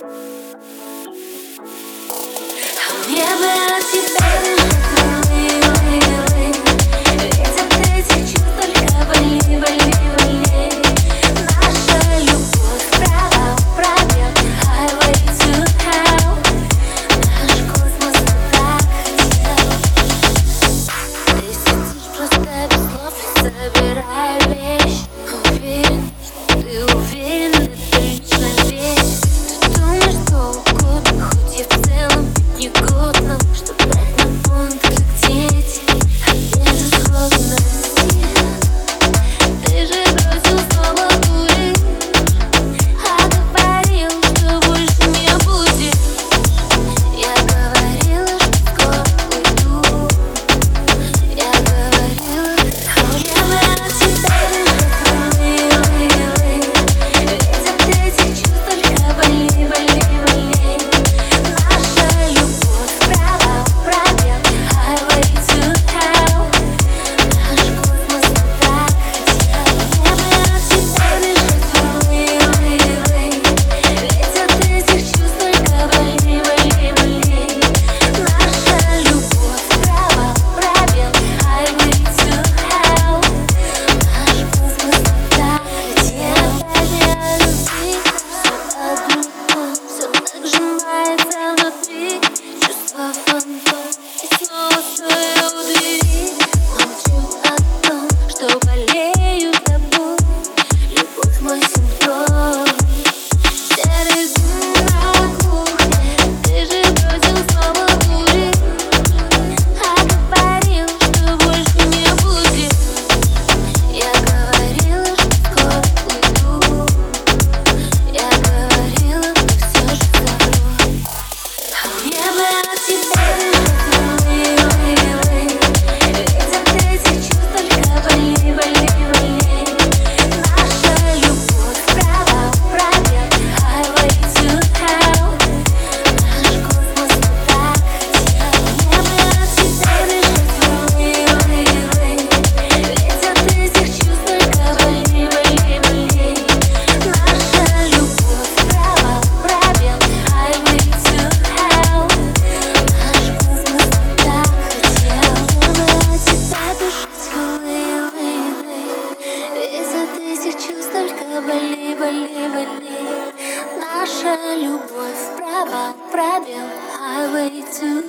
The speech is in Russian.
Мне бы от тебя ведь от этих чувств только больней, больней, больней. Наша любовь провал, пробел, highway to hell. Наш космос так хотел. Ты сидишь просто без слов и собирай вещи. Уверен, ты уверен, это лично вещь. Ты думаешь, что угодно, хоть я в целом негодно, что брать на понт, как дети, безусловно. Ты же бросил снова курить, а говорил, что больше не будет. Я говорила, что скоро уйду. Я говорила, я бы от тебя ведь от этих чувств только больней, больней, больней. Наша любовь провал, пробел, highway to hell. Наш космос так хотел. Я бы от тебя ведь от этих чувств только больней, больней, больней. Наша любовь провал, пробел, highway to hell. Наш космос так хотел. Опять не любви, все о другом, все так сжимается внутри. Чувства фантом, и снова стою у двери. Молчу о том, что болею тобой. Любовь мой симптом. Серый дым на кухне, ты же бросил снова курить, а говорил, что больше не будет. Я говорила, что скоро уйду. Я говорила, но все же забыл. Мне бы от тебя ведь от этих чувств только больней, больней, больней. Наша любовь провал, пробел, highway to hell. Наш космос так хотел. Мне бы от тебя ведь от этих чувств только больней, больней, больней. Наша любовь провал, пробел, highway to hell. Наш космос так хотел. Мне бы от тебя ведь от этих чувств только больней, больней, больней. Наша любовь провал, пробел, highway to